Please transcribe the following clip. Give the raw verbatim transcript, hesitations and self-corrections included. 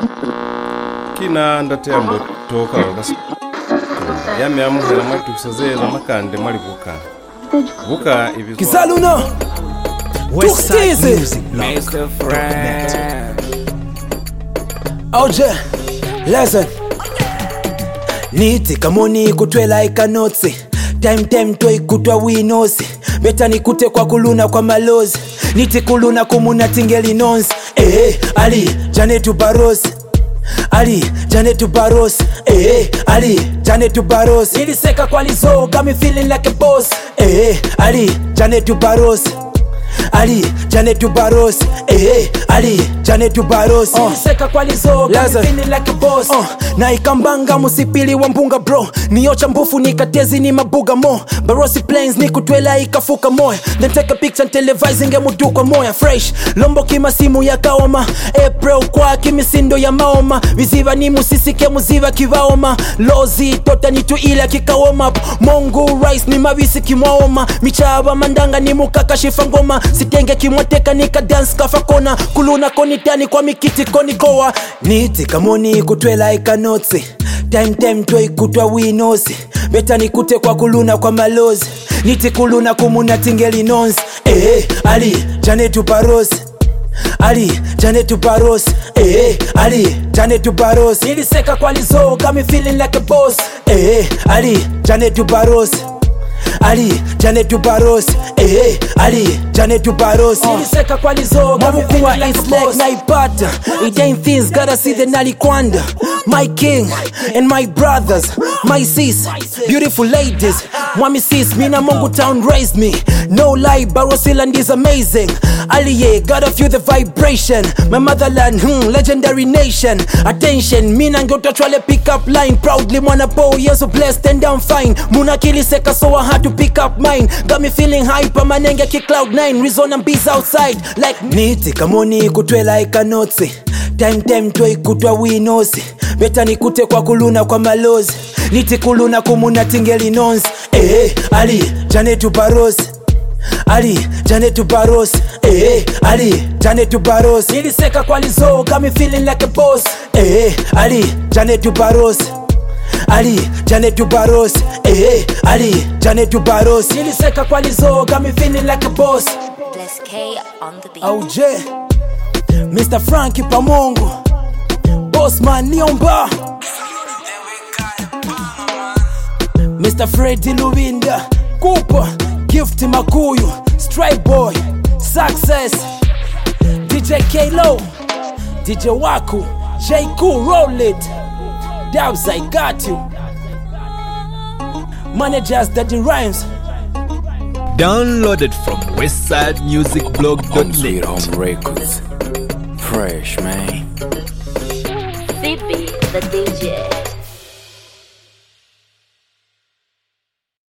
kina ndate ambo toka wakasi yame amuhera mwatu kusazeza makande mwali buka buka ibizo Kizaluno Westside Mister Friend O J listen Niti kamoni kutwela ikanotsi Time time toi kutwa winosi Beta nikute kwa kuluna kwa malozi Niti kuluna kumuna tingeli nonsi Eh eh Ali Janetu Baros Ali Janetu Baros Eh eh Ali Janetu Baros Niliseka kwa lizo got me feeling like a boss Eh eh Ali Janetu Baros Ali Janetu Baros Eh eh Ali Janetu Baros Niliseka kwa lizo got me feeling like a boss uh, Na ikambanga musipili wa mpunga bro Niocha mbufu nikatezi ni mabuga mo Barosi planes ni kutwela ikafuka moya Then take a picture and televising emuduko moya Fresh lombo kima simu ya kaoma April kwa kimisindo ya maoma Viziva ni musisike muziva kivaoma Lozi tota ni tu ila kikaoma Mongu rice ni mavisi kimwaoma Michaba mandanga ni mukaka shifangoma Sitenge kimwateka nika dance kafakona Kuluna konitani kwa mikiti koni goa Niti kamoni kutwela ikanotsi Time time toi kutwa winosi Beta nikute kwa kuluna kwa malozi Niti kuluna kumuna tingeli nonsi Eh eh Ali Janetu Baros Ali Janetu Baros Eh eh Ali Janetu Baros Niliseka kwa lizo got me feeling like a boss Eh eh Ali Janetu Baros Ali Janetu Baros Eh eh Ali Janetu Baros Niliseka kwa lizo got me feeling like a boss Naipata It ain't things gotta see the nalikwanda My king and my brothers My sis Beautiful ladies Mwami sis Mina Mungu town raised me No lie Barosiland is amazing Aliye gotta feel the vibration My motherland hmm, legendary nation Attention Mina ngota chwale pick up line Proudly mwana po You're so blessed and I'm fine Muna kiliseka so I had to pick up mine Got me feeling hyper manenge ki cloud nine Reason and bees outside Like Niti kamoni kutwela ikanotsi Time time toi kutwa winosi Beta nikute kwa kuluna kwa malozi Niti kuluna kumuna tingeli nonsi Eh eh Ali Janetu Baros Ali Janetu Baros Eh eh Ali Janetu Baros Niliseka kwa lizo got me feeling like a boss Eh eh Ali Janetu Baros Ali Janetu Baros Eh eh Ali Janetu Baros Niliseka kwa lizo got me feeling like a boss Bless K on the beat. O J Mister Frankie Pamongo Bossman Niomba Mister Freddy Luwinda Cooper Gifty Makuyu Stripe Boy Success D J K-Lo D J Waku J Cool Roll It Dabs I got you Managers Daddy Rhymes Downloaded from westside music blog dot net. Sweet Home Records. Fresh, man. C P, the D J.